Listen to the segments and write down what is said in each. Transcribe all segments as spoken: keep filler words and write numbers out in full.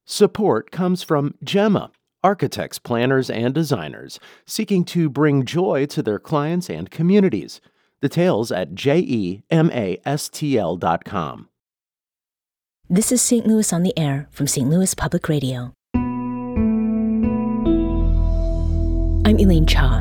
Support comes from Gemma, architects, planners, and designers seeking to bring joy to their clients and communities. Details at gemastl dot com. This is Saint Louis on the Air from Saint Louis Public Radio. I'm Elaine Cha.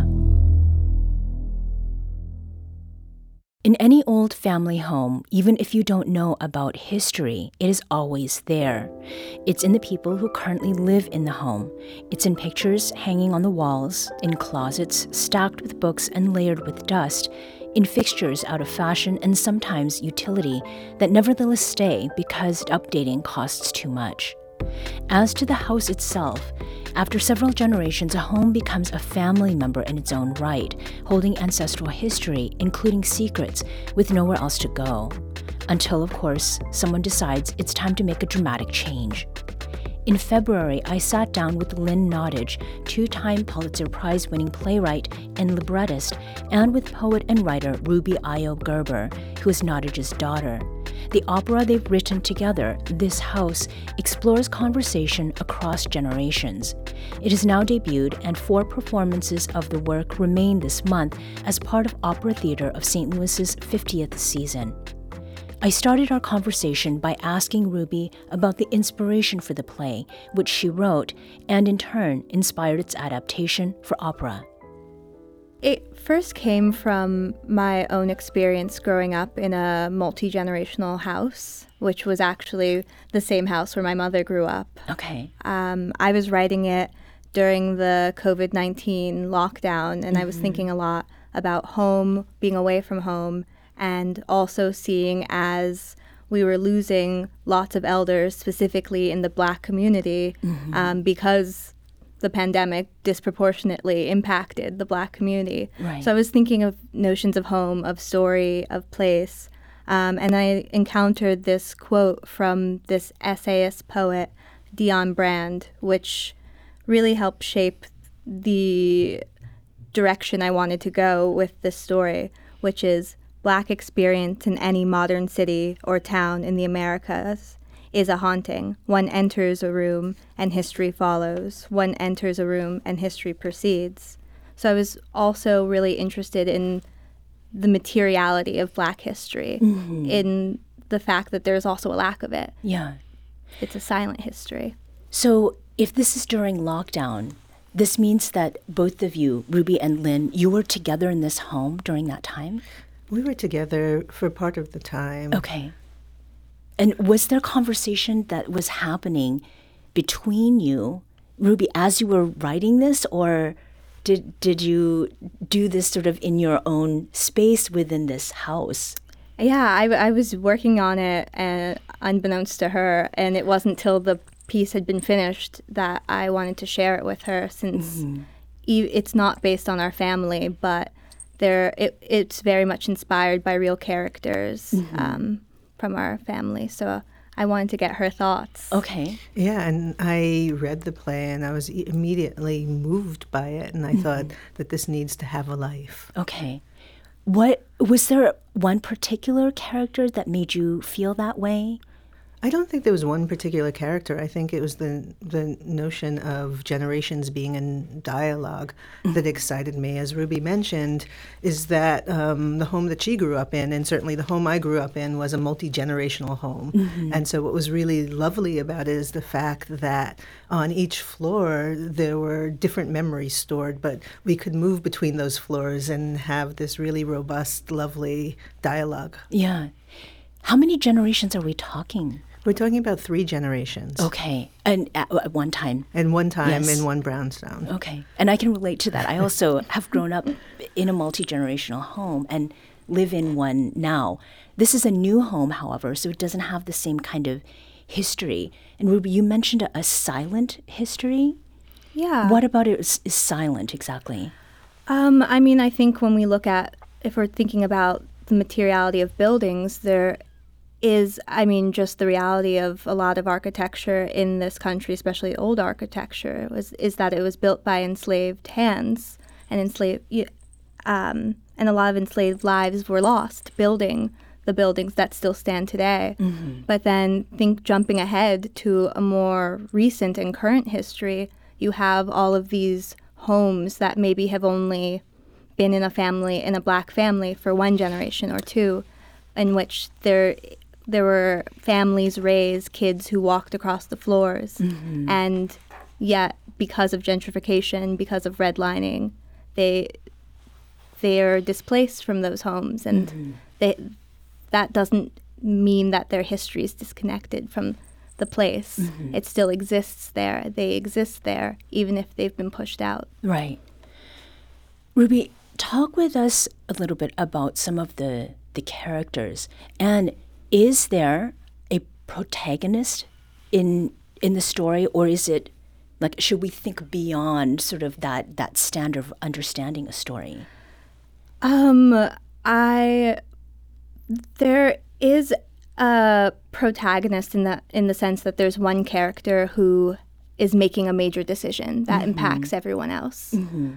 In any old family home, even if you don't know about history, it is always there. It's in the people who currently live in the home. It's in pictures hanging on the walls, in closets stacked with books and layered with dust, in fixtures out of fashion and sometimes utility that nevertheless stay because updating costs too much. As to the house itself, after several generations, a home becomes a family member in its own right, holding ancestral history, including secrets, with nowhere else to go. Until, of course, someone decides it's time to make a dramatic change. In February, I sat down with Lynn Nottage, two-time Pulitzer Prize-winning playwright and librettist, and with poet and writer Ruby Ayo Gerber, who is Nottage's daughter. The opera they've written together, This House, explores conversation across generations. It has now debuted, and four performances of the work remain this month as part of Opera Theater of Saint Louis's fiftieth season. I started our conversation by asking Ruby about the inspiration for the play, which she wrote, and in turn inspired its adaptation for opera. It first came from my own experience growing up in a multi-generational house, which was actually the same house where my mother grew up. Okay. Um, I was writing it during the covid nineteen lockdown, and mm-hmm. I was thinking a lot about home, being away from home, and also seeing as we were losing lots of elders, specifically in the Black community, mm-hmm. um, because the pandemic disproportionately impacted the Black community. Right. So I was thinking of notions of home, of story, of place, um, and I encountered this quote from this essayist poet, Dion Brand, which really helped shape the direction I wanted to go with this story, which is Black experience in any modern city or town in the Americas is a haunting. One enters a room and history follows. One enters a room and history proceeds. So I was also really interested in the materiality of Black history, mm-hmm. in the fact that there's also a lack of it. Yeah. It's a silent history. So if this is during lockdown, this means that both of you, Ruby and Lynn, you were together in this home during that time? We were together for part of the time. Okay. And was there conversation that was happening between you, Ruby, as you were writing this, or did did you do this sort of in your own space within this house? Yeah, I, I was working on it uh, unbeknownst to her, and it wasn't till the piece had been finished that I wanted to share it with her, since mm-hmm. e- it's not based on our family, but there it, it's very much inspired by real characters. Mm-hmm. Um, from our family, so I wanted to get her thoughts. Okay. Yeah, and I read the play, and I was e- immediately moved by it, and I mm-hmm. thought that this needs to have a life. Okay. What was there one particular character that made you feel that way? I don't think there was one particular character. I think it was the the notion of generations being in dialogue mm-hmm. that excited me. As Ruby mentioned, is that um, the home that she grew up in, and certainly the home I grew up in, was a multi-generational home. Mm-hmm. And so what was really lovely about it is the fact that on each floor there were different memories stored, but we could move between those floors and have this really robust, lovely dialogue. Yeah. How many generations are we talking? We're talking about three generations. Okay. And at, at one time. And one time yes. in one brownstone. Okay. And I can relate to that. I also have grown up in a multi-generational home and live in one now. This is a new home, however, so it doesn't have the same kind of history. And Ruby, you mentioned a, a silent history? Yeah. What about it is, is silent exactly? Um, I mean, I think when we look at, if we're thinking about the materiality of buildings, there is, I mean, just the reality of a lot of architecture in this country, especially old architecture, was is that it was built by enslaved hands, and enslaved, um, and a lot of enslaved lives were lost building the buildings that still stand today. Mm-hmm. But then think jumping ahead to a more recent and current history, you have all of these homes that maybe have only been in a family, in a Black family for one generation or two, in which there there were families raised kids who walked across the floors. Mm-hmm. And yet, because of gentrification, because of redlining, they they are displaced from those homes. And mm-hmm. they that doesn't mean that their history is disconnected from the place. Mm-hmm. It still exists there. They exist there, even if they've been pushed out. Right. Ruby, talk with us a little bit about some of the, the characters. And is there a protagonist in in the story, or is it, like, should we think beyond sort of that, that standard of understanding a story? Um, I... There is a protagonist in the in the sense that there's one character who is making a major decision that mm-hmm. impacts everyone else. Mm-hmm.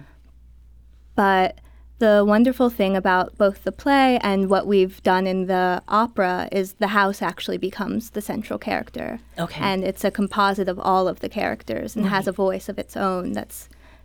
But the wonderful thing about both the play and what we've done in the opera is the house actually becomes the central character. Okay. And it's a composite of all of the characters and right. has a voice of its own that's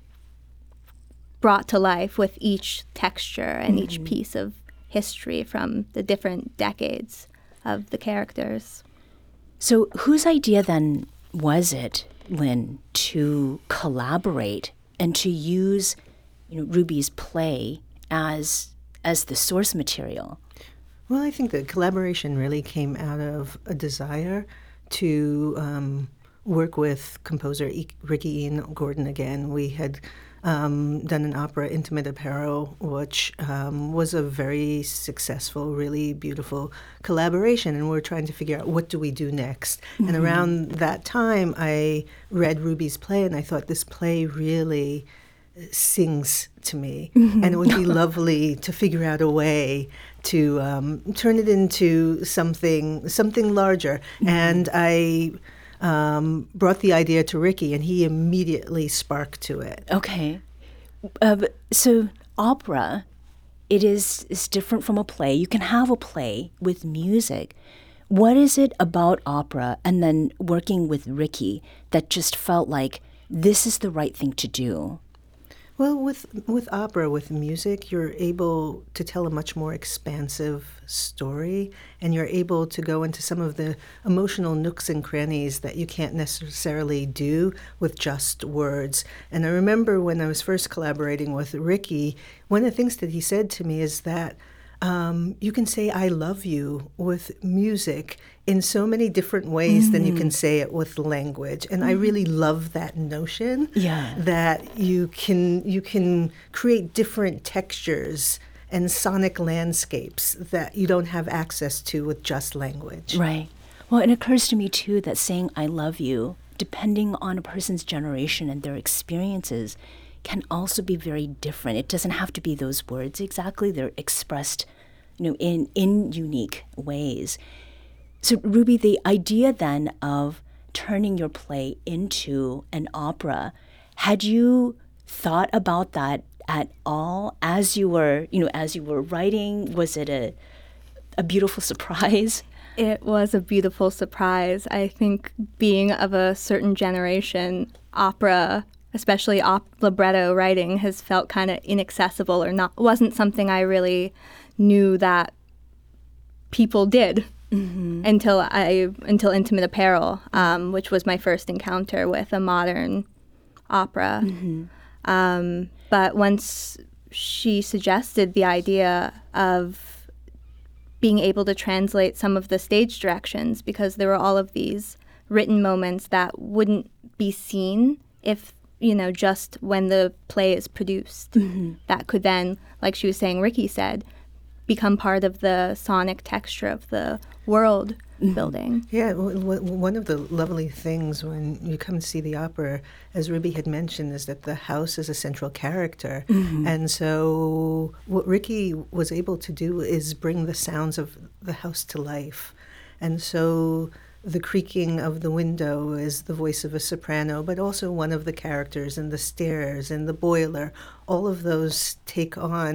brought to life with each texture and mm-hmm. each piece of history from the different decades of the characters. So whose idea then was it, Lynn, to collaborate and to use, you know, Ruby's play as as the source material? Well, I think the collaboration really came out of a desire to um, work with composer e- Ricky Ian Gordon again. We had Um, done an opera, Intimate Apparel, which um, was a very successful, really beautiful collaboration, and we we're trying to figure out what do we do next. Mm-hmm. And around that time, I read Ruby's play, and I thought this play really sings to me, mm-hmm. and it would be lovely to figure out a way to um, turn it into something something larger. Mm-hmm. And I Um, brought the idea to Ricky, and he immediately sparked to it. Okay. Uh, so opera, it is, is different from a play. You can have a play with music. What is it about opera and then working with Ricky that just felt like this is the right thing to do? Well, with with opera, with music, you're able to tell a much more expansive story, and you're able to go into some of the emotional nooks and crannies that you can't necessarily do with just words. And I remember when I was first collaborating with Ricky, one of the things that he said to me is that um, you can say I love you with music in so many different ways mm-hmm. than you can say it with language. And mm-hmm. I really love that notion yeah. that you can you can create different textures and sonic landscapes that you don't have access to with just language. Right. Well, it occurs to me, too, that saying I love you, depending on a person's generation and their experiences, can also be very different. It doesn't have to be those words exactly. They're expressed, you know, in, in unique ways. So, Ruby, the idea then of turning your play into an opera, had you thought about that at all as you were, you know, as you were writing? Was it a a beautiful surprise? It was a beautiful surprise. I think being of a certain generation, opera, especially op- libretto writing, has felt kind of inaccessible or not wasn't something I really knew that people did. Mm-hmm. Until I until Intimate Apparel, um, which was my first encounter with a modern opera. Mm-hmm. Um, but once she suggested the idea of being able to translate some of the stage directions, because there were all of these written moments that wouldn't be seen if, you know, just when the play is produced. Mm-hmm. That could then, like she was saying, Ricky said, become part of the sonic texture of the world mm-hmm. building. Yeah, w- w- one of the lovely things when you come to see the opera, as Ruby had mentioned, is that the house is a central character. Mm-hmm. And so what Ricky was able to do is bring the sounds of the house to life. And so the creaking of the window is the voice of a soprano, but also one of the characters, and the stairs and the boiler, all of those take on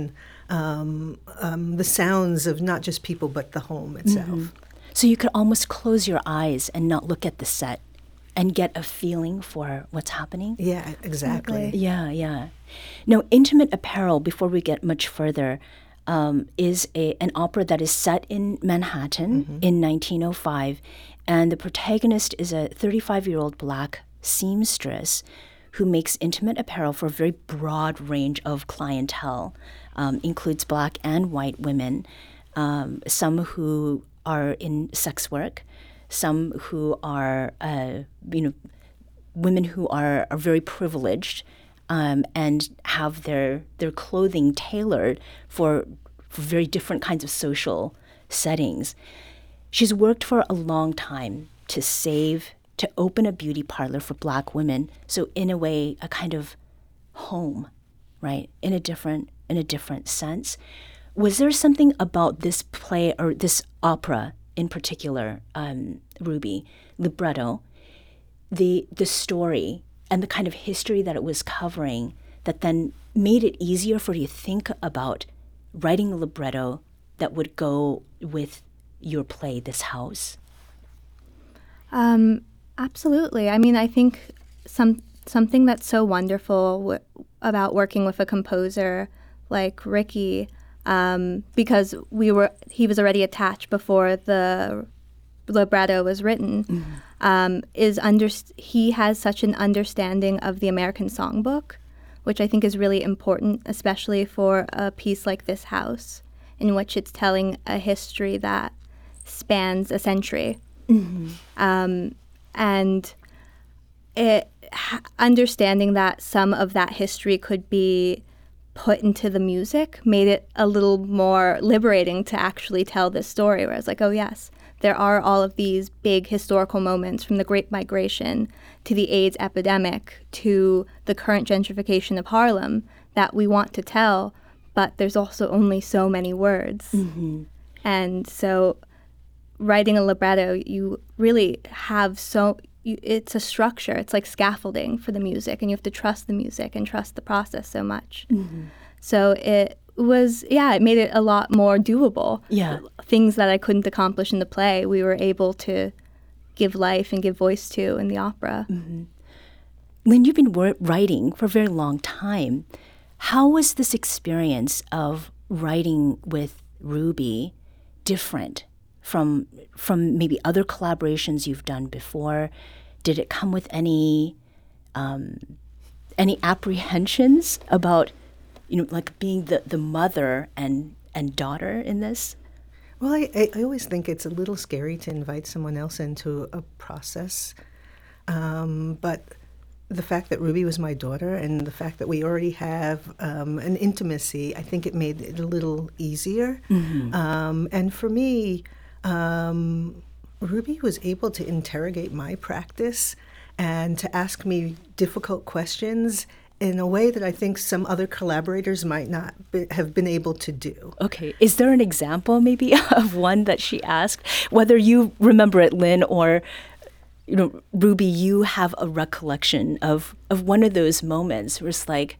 um, um, the sounds of not just people but the home itself. Mm-hmm. So you could almost close your eyes and not look at the set and get a feeling for what's happening? Yeah, exactly. Yeah, yeah. Now, Intimate Apparel, before we get much further, um, is a, an opera that is set in Manhattan mm-hmm. in nineteen oh five, and the protagonist is a thirty-five-year-old black seamstress who makes intimate apparel for a very broad range of clientele, um, includes black and white women, um, some who are in sex work, some who are, uh, you know, women who are, are very privileged um, and have their their clothing tailored for, for very different kinds of social settings. She's worked for a long time to save, to open a beauty parlor for black women. So in a way, a kind of home, right? In a different in a different sense. Was there something about this play or this opera in particular, um, Ruby, libretto, the the story and the kind of history that it was covering that then made it easier for you to think about writing a libretto that would go with your play, This House? Um, absolutely. I mean, I think some something that's so wonderful w- about working with a composer like Ricky, um, because we were he was already attached before the libretto was written, mm-hmm. um, is under he has such an understanding of the American songbook, which I think is really important, especially for a piece like This House, in which it's telling a history that spans a century. Mm-hmm. Um, and it, ha- understanding that some of that history could be put into the music made it a little more liberating to actually tell this story, where I was like, oh yes, there are all of these big historical moments from the Great Migration to the AIDS epidemic to the current gentrification of Harlem that we want to tell, but there's also only so many words. Mm-hmm. And so writing a libretto, you really have so, you, it's a structure. It's like scaffolding for the music, and you have to trust the music and trust the process so much. Mm-hmm. So it was, yeah, it made it a lot more doable. Yeah. Things that I couldn't accomplish in the play, we were able to give life and give voice to in the opera. Mm-hmm. Lynn, you've been wor- writing for a very long time. How was this experience of writing with Ruby different from from maybe other collaborations you've done before? Did it come with any um, any apprehensions about, you know, like being the, the mother and, and daughter in this? Well, I, I, I always think it's a little scary to invite someone else into a process. Um, but the fact that Ruby was my daughter and the fact that we already have um, an intimacy, I think it made it a little easier. Mm-hmm. Um, and for me, um, Ruby was able to interrogate my practice and to ask me difficult questions in a way that I think some other collaborators might not be, have been able to do. Okay. Is there an example maybe of one that she asked? Whether you remember it, Lynn, or, you know, Ruby, you have a recollection of, of one of those moments where it's like,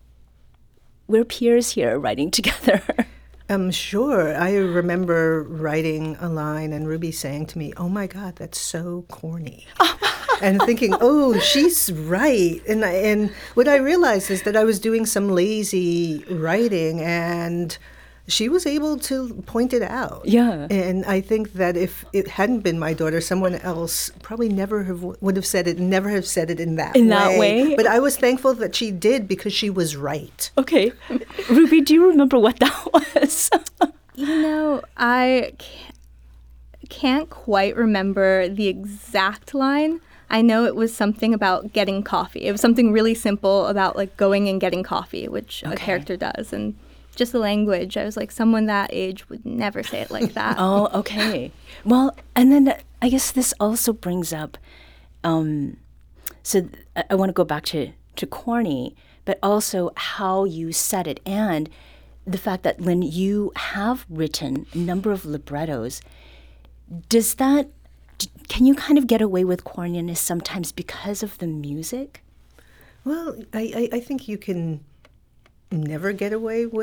we're peers here writing together. Um, sure. I remember writing a line and Ruby saying to me, oh my God, that's so corny. And thinking, oh, she's right. And I, and what I realized is that I was doing some lazy writing, and she was able to point it out. Yeah. And I think that if it hadn't been my daughter, someone else probably never have, would have said it, never have said it in that in way. In that way? But I was thankful that she did, because she was right. Okay. Ruby, do you remember what that was? You know, I can't, can't quite remember the exact line. I know it was something about getting coffee. It was something really simple about like going and getting coffee, which okay. a character does. And just the language, I was like, someone that age would never say it like that. Oh, okay. Well, and then I guess this also brings up, um, so th- I want to go back to, to corny, but also how you said it, and the fact that, Lynn, you have written a number of librettos. Does that, can you kind of get away with corniness sometimes because of the music? Well, I, I, I think you can never get away with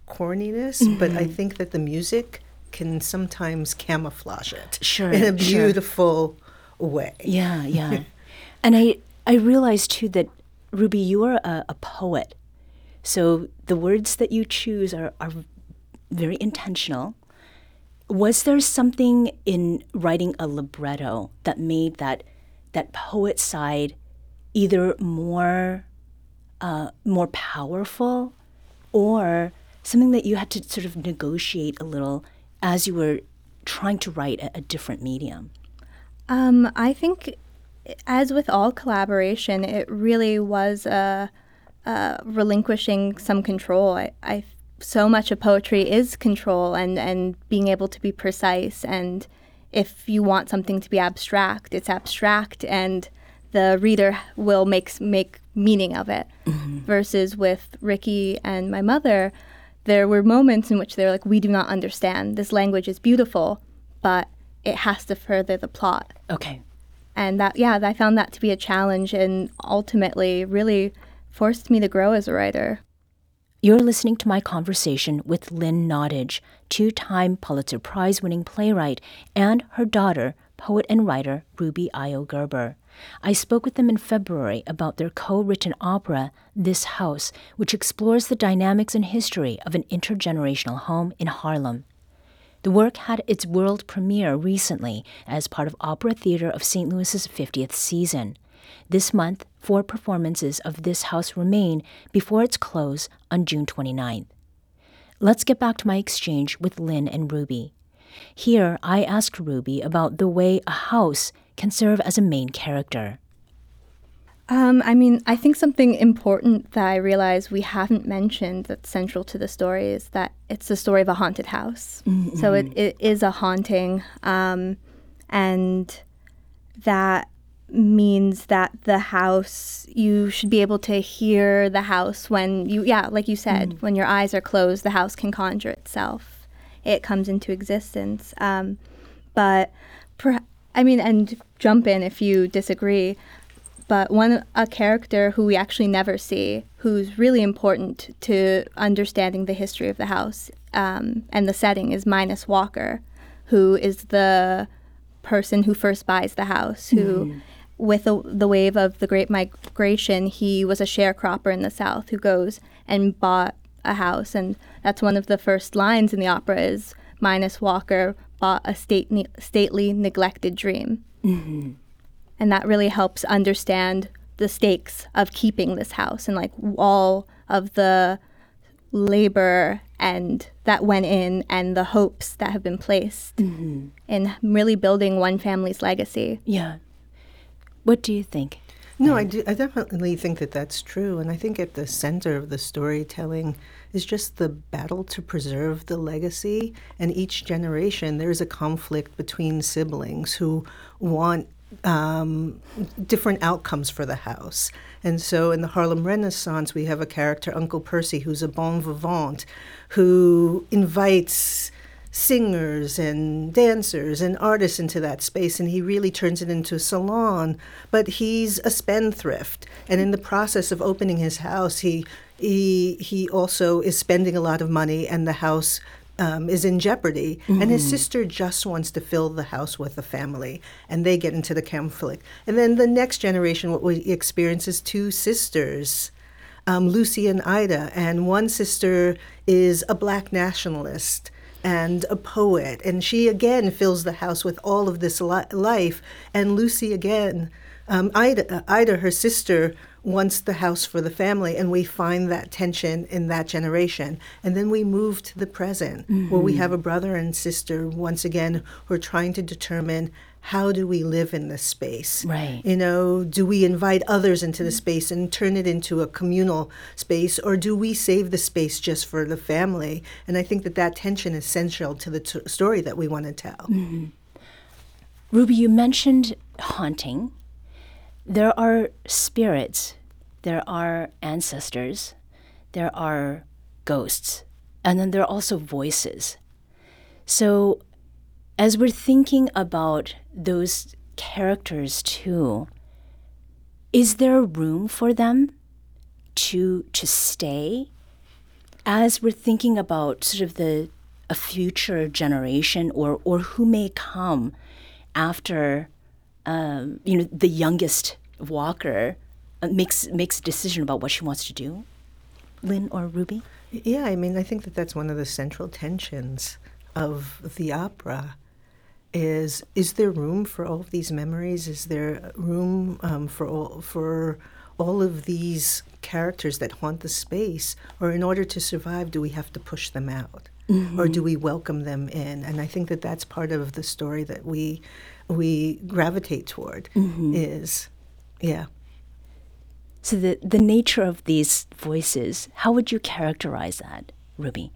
corniness, Mm-hmm. but I think that the music can sometimes camouflage it Sure, in a sure. beautiful way. Yeah, yeah. And I, I realized, too, that, Ruby, you are a, a poet. So the words that you choose are, are very intentional. Was there something in writing a libretto that made that that poet side either more uh, more powerful, or something that you had to sort of negotiate a little as you were trying to write a, a different medium? Um, I think, as with all collaboration, it really was a, a relinquishing some control. I, I so much of poetry is control and, and being able to be precise. And if you want something to be abstract, it's abstract, and the reader will make make meaning of it. Mm-hmm. Versus with Ricky and my mother, there were moments in which they're like, we do not understand. This language is beautiful, but it has to further the plot. Okay. And that, yeah, I found that to be a challenge, and ultimately really forced me to grow as a writer. You're listening to my conversation with Lynn Nottage, two-time Pulitzer Prize-winning playwright, and her daughter, poet and writer Ruby Ayo Gerber. I spoke with them in February about their co-written opera, This House, which explores the dynamics and history of an intergenerational home in Harlem. The work had its world premiere recently as part of Opera Theater of Saint Louis's fiftieth season. This month, four performances of This House remain before its close on June twenty-ninth. Let's get back to my exchange with Lynn and Ruby. Here, I asked Ruby about the way a house can serve as a main character. Um, I mean, I think something important that I realized we haven't mentioned that's central to the story is that it's the story of a haunted house. Mm-hmm. So it, it is a haunting, um, and that means that the house, you should be able to hear the house when you, yeah, like you said, mm. when your eyes are closed, the house can conjure itself. It comes into existence. Um, but, per, I mean, and jump in if you disagree, but one, a character who we actually never see, who's really important to understanding the history of the house um, and the setting, is Minus Walker, who is the person who first buys the house, who... Mm. With the, the wave of the Great Migration, he was a sharecropper in the South who goes and bought a house. And that's one of the first lines in the opera is, Minus Walker bought a stately, stately neglected dream. Mm-hmm. And that really helps understand the stakes of keeping this house and like all of the labor and that went in and the hopes that have been placed mm-hmm. in really building one family's legacy. Yeah. What do you think? No, I, do, I definitely think that that's true. And I think at the center of the storytelling is just the battle to preserve the legacy. And each generation, there's a conflict between siblings who want um, different outcomes for the house. And so in the Harlem Renaissance, we have a character, Uncle Percy, who's a bon vivant, who invites singers and dancers and artists into that space, and he really turns it into a salon. But he's a spendthrift, and in the process of opening his house, he he he also is spending a lot of money, and the house um, is in jeopardy. Mm-hmm. And his sister just wants to fill the house with a family, and they get into the conflict. And then the next generation, what we experience is two sisters, um, Lucy and Ida, and one sister is a black nationalist and a poet, and she again fills the house with all of this li- life. And Lucy again, um, Ida, uh, Ida, her sister, wants the house for the family, and we find that tension in that generation. And then we move to the present, mm-hmm. where we have a brother and sister once again who are trying to determine, how do we live in this space? Right. You know, do we invite others into the space and turn it into a communal space, or do we save the space just for the family? And I think that that tension is central to the t- story that we want to tell. Mm-hmm. Ruby, you mentioned haunting. There are spirits, there are ancestors, there are ghosts, and then there are also voices. So as we're thinking about those characters too, is there room for them to to stay? as we're thinking about sort of the a future generation or or who may come after, um, you know, the youngest Walker uh, makes makes a decision about what she wants to do, Lynn or Ruby? Yeah, I mean, I think that that's one of the central tensions of the opera. Is is there room for all of these memories? Is there room um, for all for all of these characters that haunt the space? Or in order to survive, do we have to push them out? Mm-hmm. Or do we welcome them in? And I think that that's part of the story that we we gravitate toward. Mm-hmm. Is, yeah. So the the nature of these voices, how would you characterize that, Ruby?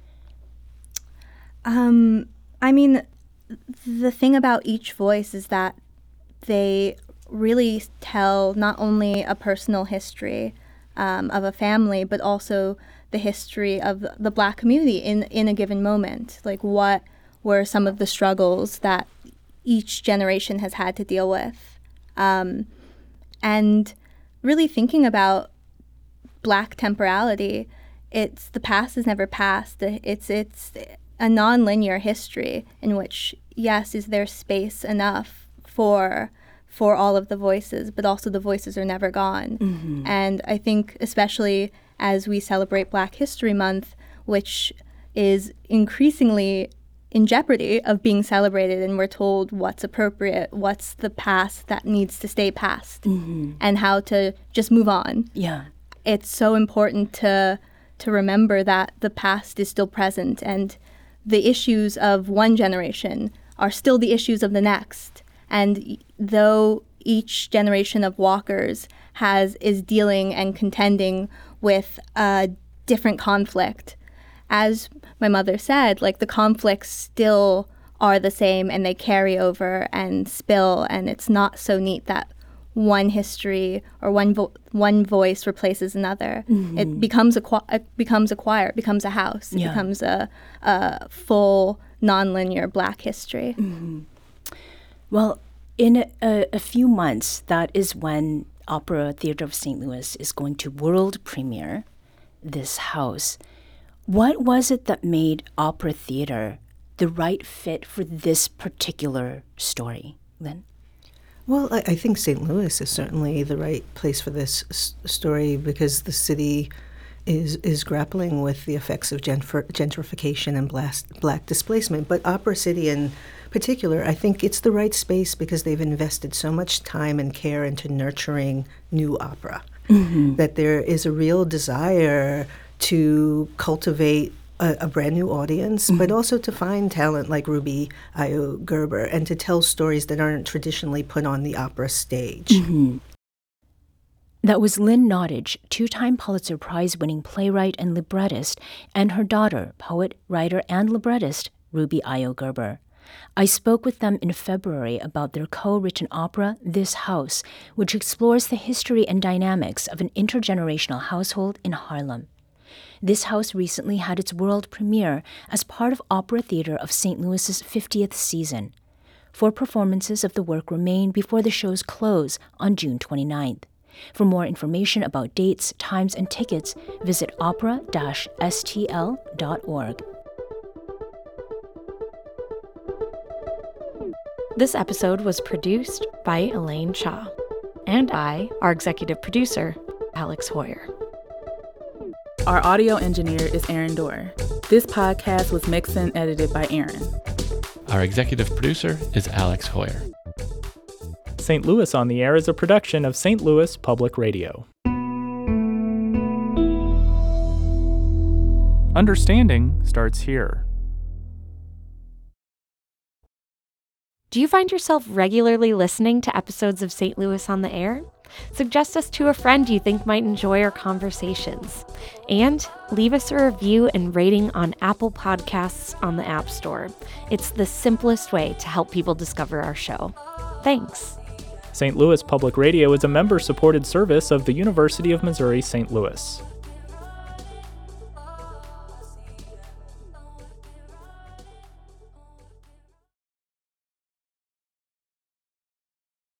Um, I mean, the thing about each voice is that they really tell not only a personal history um, of a family, but also the history of the Black community in, in a given moment. Like, what were some of the struggles that each generation has had to deal with? Um, and really thinking about Black temporality, it's the past is never past. It's it's a non-linear history in which, yes, is there space enough for for all of the voices, but also the voices are never gone. Mm-hmm. And I think especially as we celebrate Black History Month, which is increasingly in jeopardy of being celebrated, and we're told what's appropriate, what's the past that needs to stay past, mm-hmm. and how to just move on. Yeah. It's so important to to remember that the past is still present, and the issues of one generation are still the issues of the next. And though each generation of walkers has is dealing and contending with a different conflict, as my mother said, like, the conflicts still are the same and they carry over and spill, and it's not so neat that one history or one vo- one voice replaces another. Mm-hmm. It becomes a qu- it becomes a choir, it becomes a house, it yeah. becomes a, a full nonlinear Black history. Mm-hmm. Well, in a, a few months, that is when Opera Theatre of Saint Louis is going to world premiere this house. What was it that made opera theater the right fit for this particular story, Lynn? Well, I, I think Saint Louis is certainly the right place for this s- story because the city is is grappling with the effects of gentrif- gentrification and blast, Black displacement. But Opera City in particular, I think it's the right space because they've invested so much time and care into nurturing new opera, mm-hmm. that there is a real desire to cultivate A, a brand new audience, mm-hmm. but also to find talent like Ruby Ayo Gerber and to tell stories that aren't traditionally put on the opera stage. Mm-hmm. That was Lynn Nottage, two-time Pulitzer Prize-winning playwright and librettist, and her daughter, poet, writer, and librettist, Ruby Ayo Gerber. I spoke with them in February about their co-written opera, This House, which explores the history and dynamics of an intergenerational household in Harlem. This house recently had its world premiere as part of Opera Theatre of Saint Louis's fiftieth season. Four performances of the work remain before the show's close on June twenty-ninth. For more information about dates, times, and tickets, visit opera dash s t l dot org. This episode was produced by Elaine Shaw and I, our executive producer, Alex Hoyer. Our audio engineer is Aaron Dorr. This podcast was mixed and edited by Aaron. Our executive producer is Alex Hoyer. Saint Louis on the Air is a production of Saint Louis Public Radio. Understanding starts here. Do you find yourself regularly listening to episodes of Saint Louis on the Air? Suggest us to a friend you think might enjoy our conversations. And leave us a review and rating on Apple Podcasts on the App Store. It's the simplest way to help people discover our show. Thanks. Saint Louis Public Radio is a member-supported service of the University of Missouri Saint Louis.